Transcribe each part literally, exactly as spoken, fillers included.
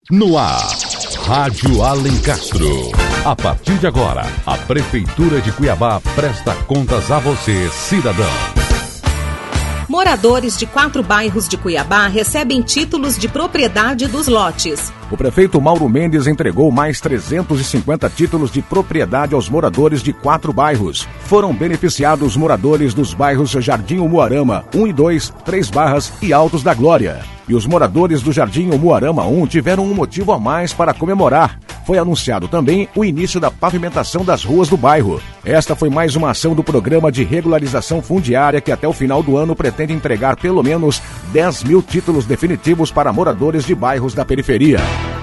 No ar, Rádio Alencastro. A partir de agora, a Prefeitura de Cuiabá presta contas a você, cidadão. Moradores de quatro bairros de Cuiabá recebem títulos de propriedade dos lotes. O prefeito Mauro Mendes entregou mais trezentos e cinquenta títulos de propriedade aos moradores de quatro bairros. Foram beneficiados moradores dos bairros Jardim Umuarama um e dois, Três Barras e Altos da Glória. E os moradores do Jardim Umuarama um tiveram um motivo a mais para comemorar. Foi anunciado também o início da pavimentação das ruas do bairro. Esta foi mais uma ação do Programa de Regularização Fundiária que até o final do ano pretende entregar pelo menos dez mil títulos definitivos para moradores de bairros da periferia.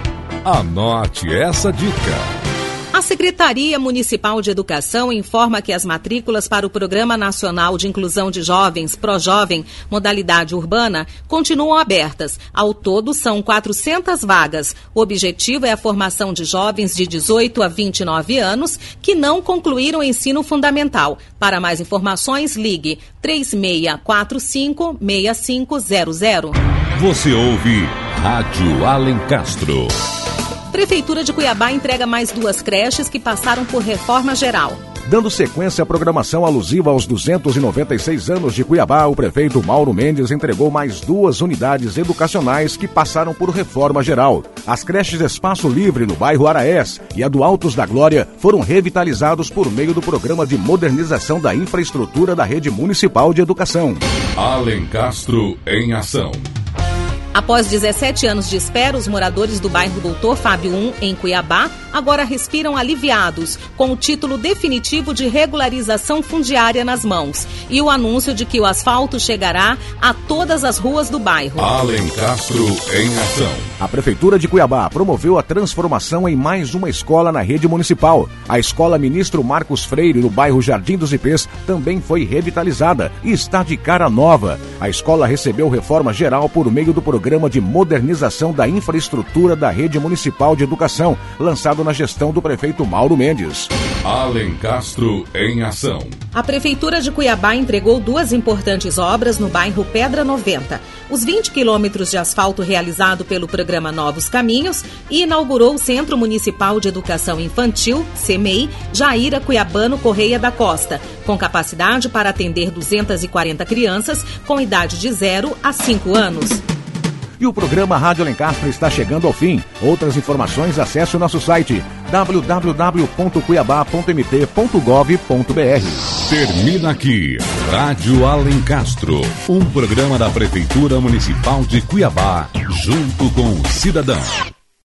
Anote essa dica. A Secretaria Municipal de Educação informa que as matrículas para o Programa Nacional de Inclusão de Jovens, ProJovem, modalidade urbana, continuam abertas. Ao todo, são quatrocentas vagas. O objetivo é a formação de jovens de dezoito a vinte e nove anos que não concluíram o ensino fundamental. Para mais informações, ligue três seis quatro cinco, seis cinco zero zero. Você ouve Rádio Alencastro. Prefeitura de Cuiabá entrega mais duas creches que passaram por reforma geral. Dando sequência à programação alusiva aos duzentos e noventa e seis anos de Cuiabá, o prefeito Mauro Mendes entregou mais duas unidades educacionais que passaram por reforma geral. As creches Espaço Livre no bairro Araés e a do Altos da Glória foram revitalizados por meio do Programa de Modernização da Infraestrutura da Rede Municipal de Educação. Alencastro em ação. Após dezessete anos de espera, os moradores do bairro Doutor Fábio um, em Cuiabá, agora respiram aliviados, com o título definitivo de regularização fundiária nas mãos e o anúncio de que o asfalto chegará a todas as ruas do bairro. Alencastro em ação. A Prefeitura de Cuiabá promoveu a transformação em mais uma escola na rede municipal. A Escola Ministro Marcos Freire, no bairro Jardim dos Ipês, também foi revitalizada e está de cara nova. A escola recebeu reforma geral por meio do programa Programa de Modernização da Infraestrutura da Rede Municipal de Educação, lançado na gestão do prefeito Mauro Mendes. Alencastro em ação. A Prefeitura de Cuiabá entregou duas importantes obras no bairro Pedra noventa. Os vinte quilômetros de asfalto realizado pelo programa Novos Caminhos e inaugurou o Centro Municipal de Educação Infantil, CEMEI, Jaíra Cuiabano Correia da Costa, com capacidade para atender duzentas e quarenta crianças com idade de zero a cinco anos. E o programa Rádio Alencastro está chegando ao fim. Outras informações, acesse o nosso site w w w ponto cuiabá ponto m t ponto gov ponto b r. Termina aqui Rádio Alencastro, um programa da Prefeitura Municipal de Cuiabá, junto com o cidadão.